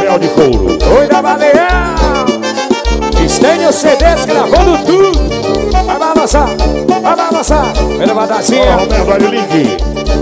Chapéu de Couro. Oi da Baleia, Estênio CDs gravando tudo. Vai balançar, vai balançar. Elevadazinha. Roberto, olha o link.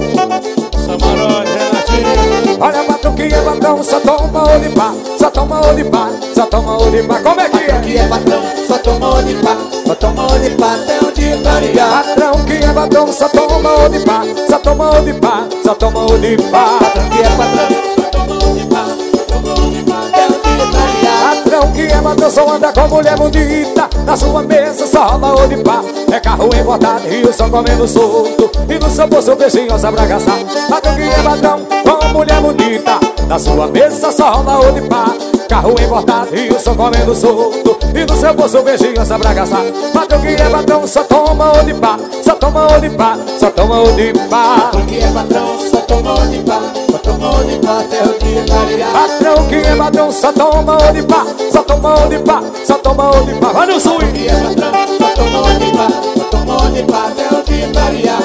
Samarone, Renatinho. Olha batuquinha, é patrão, só toma o de pá. Só toma o de pá, só toma o de pá. Como é que é? Que é patrão, só toma o de pá. Só toma o de pá até o dia clarear. Patrão que é patrão, só toma o de pá. Só toma o de pá, só toma o de pá. Patrão que é patrão, só toma o de pá. Só toma o de pá até o dia clarear. Patrão que é patrão, só anda com mulher bonita. Na sua mesa só rola o de pá. É carro importado e o som comendo solto. E no seu bolso beijinhos pra gastar. Patrão que é patrão, com mulher bonita. Na sua mesa só rola o de pá. Carro importado e o som comendo solto. E no seu bolso beijinhos pra gastar. Patrão que é patrão, só toma o de pá. Só toma o de pá, só toma o de pá. Patrão que é patrão, só toma o de pá. Só toma o de pá até o dia clarear. Patrão que é patrão, só toma o de pá. Só toma o de pá, só toma o de pá. Vai no sul. Que é patrão, só toma o de pá. Só toma o de pá até o dia clarear.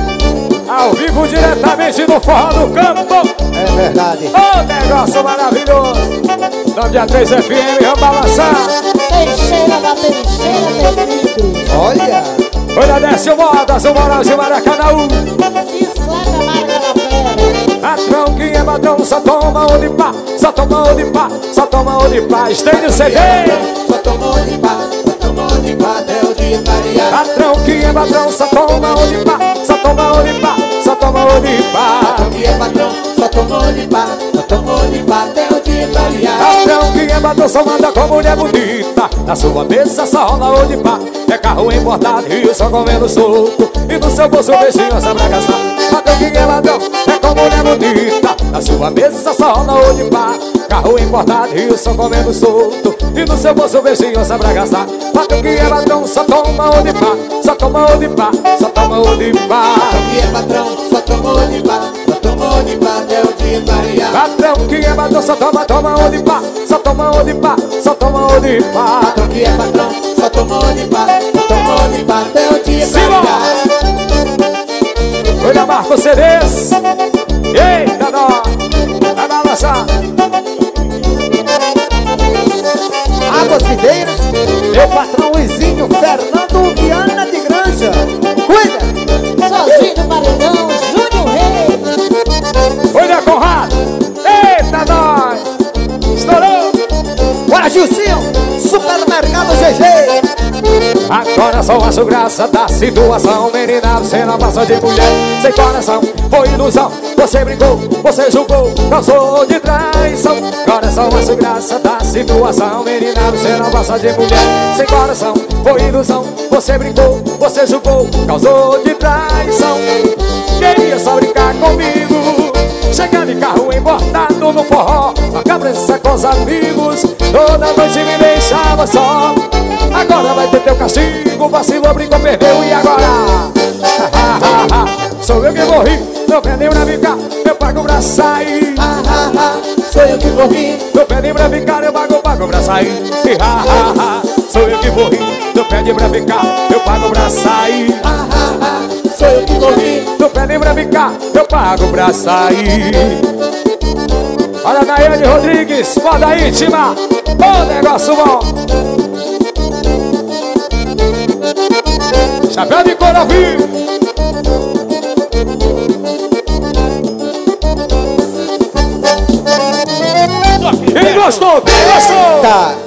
Ao vivo, diretamente do Forró do Campo. É verdade. Ô, negócio maravilhoso. 9 a 3 FM, vamos balançar. Teixeira da Teixeira, Tecidos. Olha. Olha, desce o moda, o moral de Maracanãú. Bicicleta Marca da Fera. Patrão que é patrão, só toma o de pá. Só toma o de pá, só toma o de pá. Estende o CD. Só toma o de pá. Só toma o de pá até o dia clarear. Patrão que é patrão, só toma o de pá. Só toma o de pá, só toma o de pá. Patrão que é patrão, só toma o de pá. Só toma o de pá até o dia clarear. Patrão que é patrão, só manda com mulher bonita. Na sua mesa só rola o de pá. É carro importado e o som comendo solto. E no seu bolso beijinho só pra gastar. Patrão que é patrão, é com mulher bonita. Na sua mesa só rola o de pá. Carro importado e o som comendo solto. E no seu bolso beijinho só pra gastar. Patrão que é patrão, só toma o de pá. Só toma o de pá, só toma o de pá. Patrão que é patrão, só toma o de pá. Só toma o de pá até o dia clarear. Patrão que é patrão, só toma o de pá. Só toma o de pá, só toma o de pá. Patrão que é patrão, só toma o de pá. Só toma o de pá até o dia clarear. Olha, Marco CDs. Eita, nó. Vai balançar. Águas Videiras, meu patrão Luizinho Fernando Viana de Granja. Cuida! Sozinho do Paredão, Júnior Reis. Olha, Conrado. Eita, nós. Estourou. Bora, Gilcinho! Supermercado GG! Agora só acho graça da situação. Menina, você não passou de mulher sem coração. Foi ilusão, você brincou, você julgou, causou de traição. Agora só acho graça da situação. Menina, você não passou de mulher sem coração. Foi ilusão, você brincou, você julgou, causou de traição. Queria só brincar comigo, chegar de carro importado no forró, marcar presença com os amigos, toda noite me deixava só. Agora vai ter teu castigo, vacilou, brincou, perdeu e agora? Sou eu que morri, não pedi pra ficar, eu pago pra sair. Sou eu que morri, Não pedi pra ficar, eu pago pra sair. Sou eu que morri, não pedi pra ficar, eu pago pra sair. sou eu que morri. Não pedi pra ficar, eu pago pra sair. Olha, Nayane Rodrigues, moda íntima, bom negócio bom. Chapéu de couro ao vivo. Quem gostou? Quem gostou? Tá.